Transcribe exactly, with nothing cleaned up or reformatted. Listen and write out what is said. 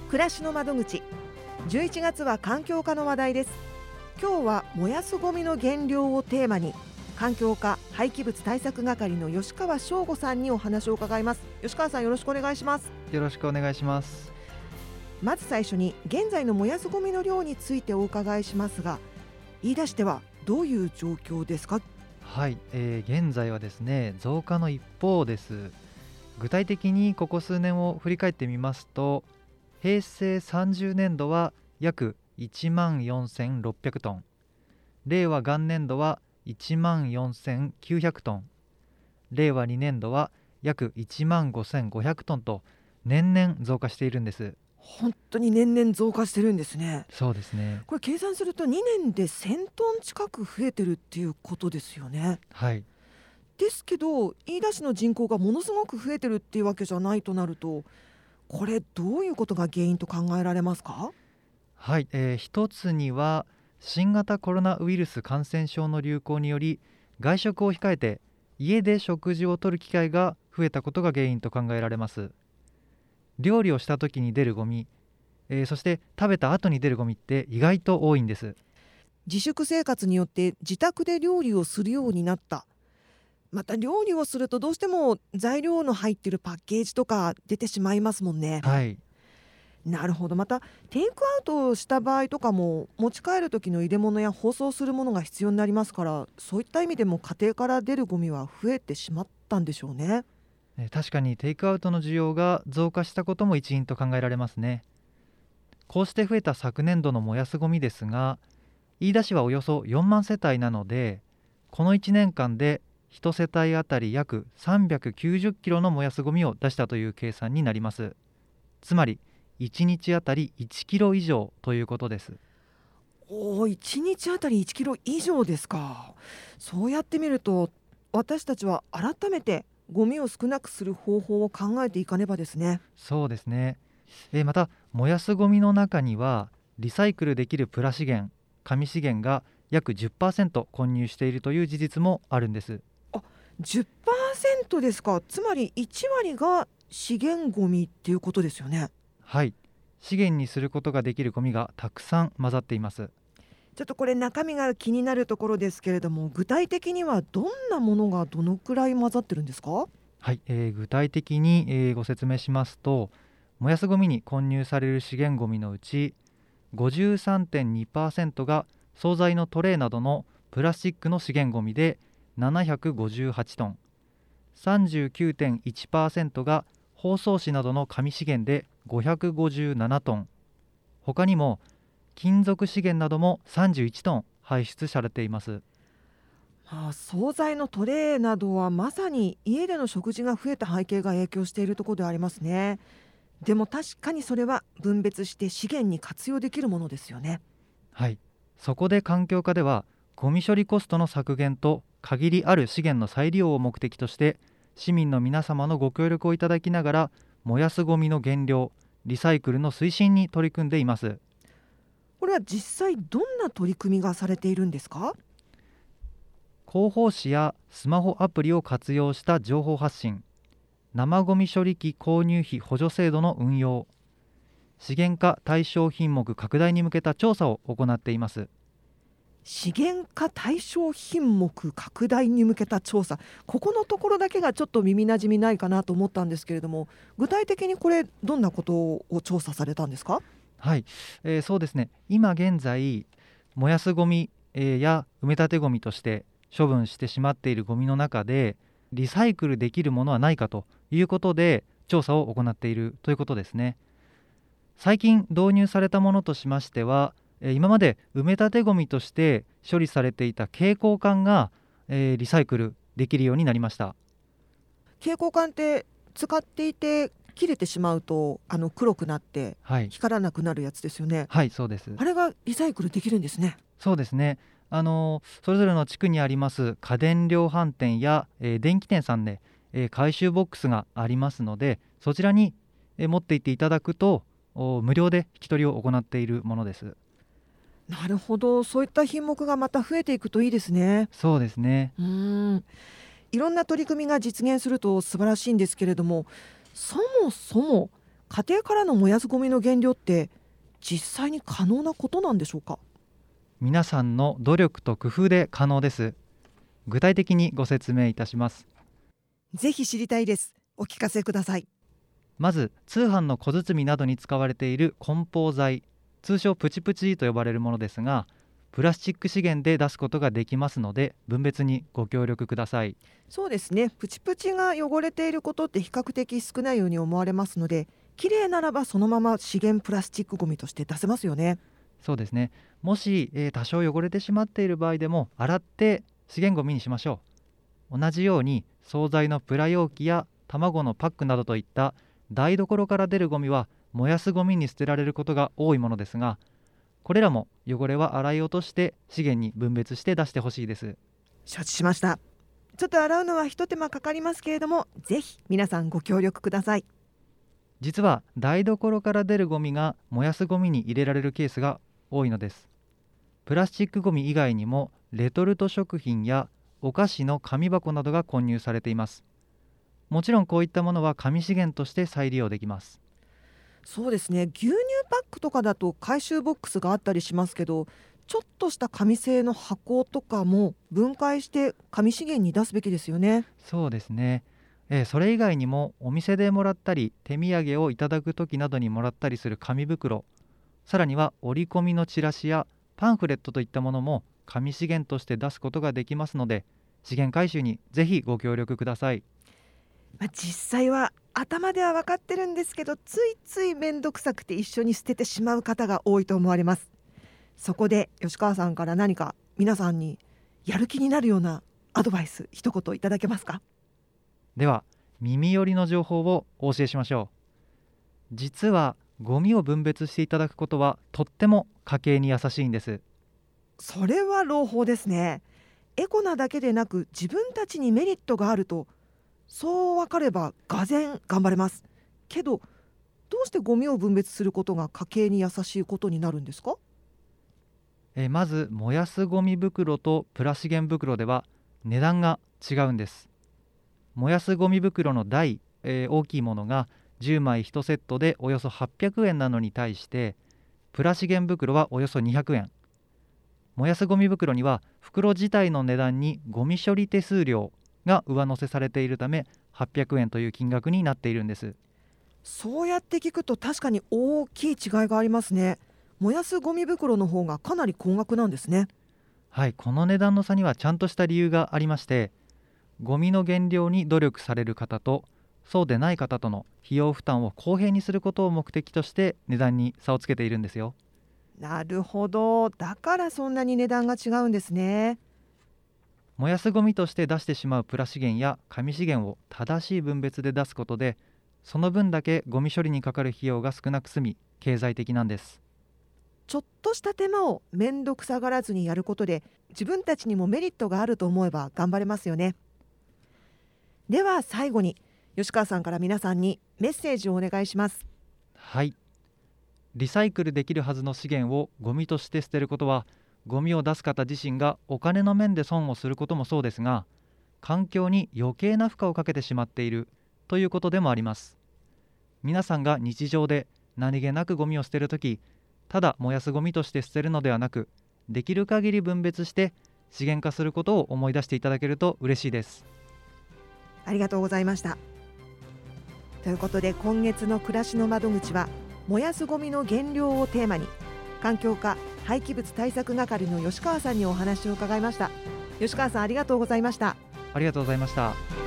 暮らしの窓口。じゅういちがつは環境課の話題です。今日は燃やすゴミの減量をテーマに、環境課廃棄物対策係の吉川翔吾さんにお話を伺います。吉川さん、よろしくお願いします。 よろしくお願いします。 まず最初に現在の燃やすゴミの量についてお伺いしますが、言い出してはどういう状況ですか？ はい、えー、現在はですね増加の一方です。具体的にここ数年を振り返ってみますと、平成さんじゅうねんどは約いちまんよんせんろっぴゃくトン、令和元年度はいちまんよんせんきゅうひゃくトン、令和にねんどは約いちまんごせんごひゃくトンと年々増加しているんです。 本当に年々増加してるんですね。 そうですね。 これ計算するとにねんでせんトン近く増えてるっていうことですよね。 はい、 ですけど飯田市の人口がものすごく増えてるっていうわけじゃないとなると、これどういうことが原因と考えられますか？ はい、えー一つには新型コロナウイルス感染症の流行により、外食を控えて家で食事をとる機会が増えたことが原因と考えられます。料理をした時に出るゴミ、えーそして食べた後に出るゴミって意外と多いんです。 自粛生活によって自宅で料理をするようになった。また料理をするとどうしても材料の入ってるパッケージとか出てしまいますもんね。 はい、 なるほど。またテイクアウトした場合とかも持ち帰る時の入れ物や包装するものが必要になりますから、そういった意味でも家庭から出るゴミは増えてしまったんでしょうね。 えー確かにテイクアウトの需要が増加したことも一因と考えられますね。こうして増えた昨年度の燃やすゴミですが、飯田市はおよそよんまん世帯なので、このいちねんかんでいち世帯あたり約さんびゃくきゅうじゅっキロの燃やすゴミを出したという計算になります。つまりいちにちあたりいちキロ以上ということです。 おー、いちにちあたりいちキロ以上ですか。そうやってみると私たちは改めてゴミを少なくする方法を考えていかねばですね。 そうですね。えーまた燃やすゴミの中にはリサイクルできるプラ資源、紙資源が約じゅっパーセント混入しているという事実もあるんです。 あ、じゅっパーセントですか。つまりいち割が資源ゴミっていうことですよね。 はい、資源にすることができるゴミがたくさん混ざっています。 ちょっとこれ中身が気になるところですけれども、具体的にはどんなものがどのくらい混ざってるんですか？ はい、えー具体的に、えーご説明しますと、燃やすゴミに混入される資源ゴミのうち ごじゅうさんてんにパーセント が惣菜のトレイなどのプラスチックの資源ゴミでななひゃくごじゅうはちトン、 さんじゅうきゅうてんいちパーセント が包装紙などの紙資源でごひゃくごじゅうななトン、他にも金属資源などもさんじゅういちトン排出されています。 ああ、惣菜のトレーなどはまさに家での食事が増えた背景が影響しているところでありますね。でも確かにそれは分別して資源に活用できるものですよね。 はい、そこで環境課ではゴミ処理コストの削減と限りある資源の再利用を目的として、市民の皆様のご協力をいただきながら燃やすゴミの減量、リサイクルの推進に取り組んでいます。 これは実際どんな取り組みがされているんですか？ 広報誌やスマホアプリを活用した情報発信、生ゴミ処理機購入費補助制度の運用、資源化対象品目拡大に向けた調査を行っています。 資源化対象品目拡大に向けた調査、ここのところだけがちょっと耳なじみないかなと思ったんですけれども、具体的にこれどんなことを調査されたんですか？ はい、えーそうですね。今現在燃やすゴミ、えーや埋め立てゴミとして処分してしまっているゴミの中でリサイクルできるものはないかということで調査を行っているということですね。最近導入されたものとしましては、えー今まで埋め立てゴミとして処理されていた蛍光管が、えーリサイクルできるようになりました。 蛍光管って使っていて切れてしまうとあの黒くなってはい、 光らなくなるやつですよね。 はい、そうです。 あれがリサイクルできるんですね。 そうですね。あのそれぞれの地区にあります家電量販店や、えー電気店さんで、えー回収ボックスがありますので、そちらに、えー持って行っていただくとお無料で引き取りを行っているものです。 なるほど。そういった品目がまた増えていくといいですね。 そうですね。 うーんいろんな取り組みが実現すると素晴らしいんですけれども、そもそも家庭からの燃やすゴミの減量って実際に可能なことなんでしょうか？ 皆さんの努力と工夫で可能です。具体的にご説明いたします。 ぜひ知りたいです。お聞かせください。 まず通販の小包などに使われている梱包材、通称プチプチと呼ばれるものですが、プラスチック資源で出すことができますので、分別にご協力ください。 そうですね。プチプチが汚れていることって比較的少ないように思われますので、きれいならばそのまま資源プラスチックゴミとして出せますよね。 そうですね。もし、えー多少汚れてしまっている場合でも洗って資源ゴミにしましょう。同じように惣菜のプラ容器や卵のパックなどといった台所から出るゴミは燃やすゴミに捨てられることが多いものですが、これらも汚れは洗い落として資源に分別して出してほしいです。 承知しました。ちょっと洗うのは一手間かかりますけれども、ぜひ皆さんご協力ください。 実は台所から出るゴミが燃やすゴミに入れられるケースが多いのです。プラスチックゴミ以外にもレトルト食品やお菓子の紙箱などが混入されています。もちろんこういったものは紙資源として再利用できます。 そうですね。牛乳パックとかだと回収ボックスがあったりしますけど、ちょっとした紙製の箱とかも分解して紙資源に出すべきですよね。 そうですね。えーそれ以外にもお店でもらったり手土産をいただく時などにもらったりする紙袋、さらには折り込みのチラシやパンフレットといったものも紙資源として出すことができますので、資源回収にぜひご協力ください。 まあ、実際は頭では分かってるんですけど、ついつい面倒くさくて一緒に捨ててしまう方が多いと思われます。そこで吉川さんから何か皆さんにやる気になるようなアドバイス一言いただけますか？ では耳寄りの情報をお教えしましょう。実はゴミを分別していただくことはとっても家計に優しいんです。 それは朗報ですね。エコなだけでなく自分たちにメリットがあると、そう分かればがぜん頑張れます。けどどうしてゴミを分別することが家計に優しいことになるんですか？ えーまず燃やすゴミ袋とプラ資源袋では値段が違うんです。燃やすゴミ袋の大、えー大きいものがじゅうまいいちセットでおよそはっぴゃくえんなのに対して、プラ資源袋はおよそにひゃくえん。燃やすゴミ袋には袋自体の値段にゴミ処理手数料が上乗せされているためはっぴゃくえんという金額になっているんです。 そうやって聞くと確かに大きい違いがありますね。燃やすゴミ袋の方がかなり高額なんですね。 はい、この値段の差にはちゃんとした理由がありまして、ゴミの減量に努力される方とそうでない方との費用負担を公平にすることを目的として値段に差をつけているんですよ。 なるほど。だからそんなに値段が違うんですね。 燃やすゴミとして出してしまうプラ資源や紙資源を正しい分別で出すことで、その分だけゴミ処理にかかる費用が少なく済み経済的なんです。 ちょっとした手間を面倒くさがらずにやることで自分たちにもメリットがあると思えば頑張れますよね。では最後に吉川さんから皆さんにメッセージをお願いします。 はい、リサイクルできるはずの資源をゴミとして捨てることは、ゴミを出す方自身がお金の面で損をすることもそうですが、環境に余計な負荷をかけてしまっているということでもあります。皆さんが日常で何気なくゴミを捨てるとき、ただ燃やすゴミとして捨てるのではなく、できる限り分別して資源化することを思い出していただけると嬉しいです。 ありがとうございました。ということで今月の暮らしの窓口は燃やすゴミの減量をテーマに、環境課廃棄物対策係の吉川さんにお話を伺いました。吉川さん、ありがとうございました。 ありがとうございました。